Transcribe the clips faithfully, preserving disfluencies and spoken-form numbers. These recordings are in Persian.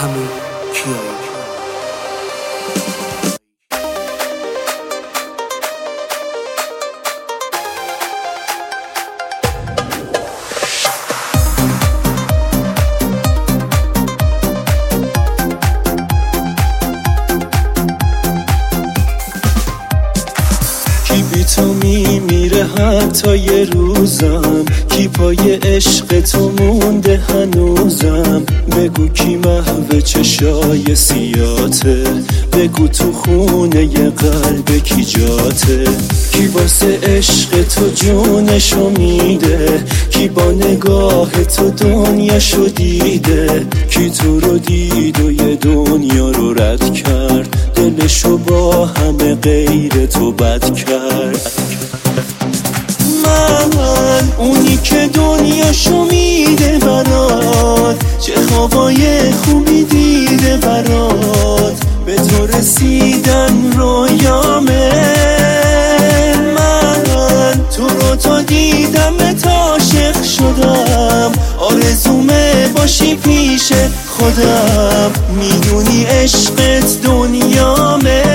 همون کیایی؟ بی تو میمیره حتی یه روزم، کی پای عشق تو مونده هنوزم. بگو کی محو چشای سیاته، بگو تو خونه ی قلب کی جاته. کی واسه عشق تو جونشو میده، کی با نگاه تو دنیاشو دیده. کی تو رو دید و یه دنیا رو رد کرد، دلشو با همه غیر تو بد کرد. من اونی که دنیاشو میده برات، چه خوابای خوبی دیده برات، به تو رسیدن رویامه. من تو رو تا دیدم تا عاشق شدم، آرزومه باشی پیش خودم. میدونی عشقت دنیامه.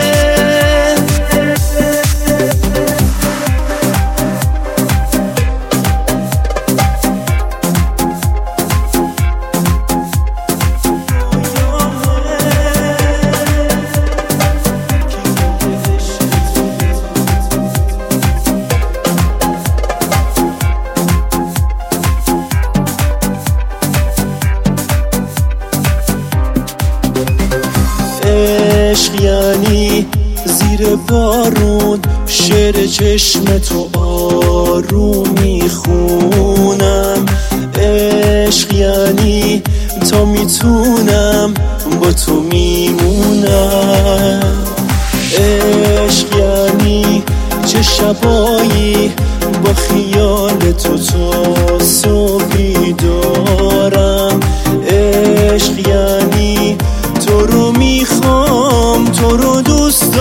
عشق یعنی زیر بارون شعر چشم تو آروم میخونم. عشق یعنی تا میتونم با تو میمونم. عشق یعنی چه شبایی با خیال تو تا صبحی دارم. عشق یعنی تو رو میخوام، تو رو دوست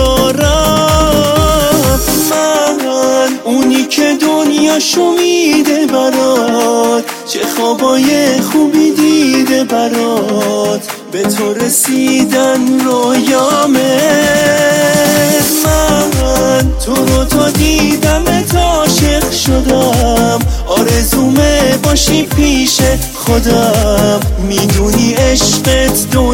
دارم. من اونی که دنیاشو میده برات، چه خوابای خوبی دیده برات، به تو رسیدن رویامه. من تو رو تا دیدم تا عاشق شدم، آرزومه باشی پیش خودم. میدونی عشقت دنیامه.